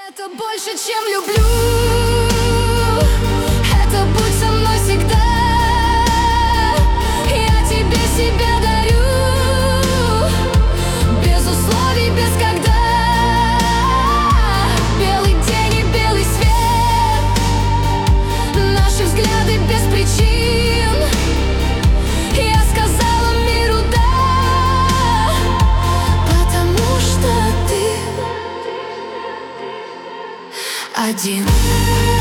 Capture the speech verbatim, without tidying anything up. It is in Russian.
Это больше, чем люблю. Это будь со мной всегда. Я тебе себя дарю, без условий, без когда. Белый день и белый свет, наши взгляды без причин. Я сказала миру да, потому что ты один.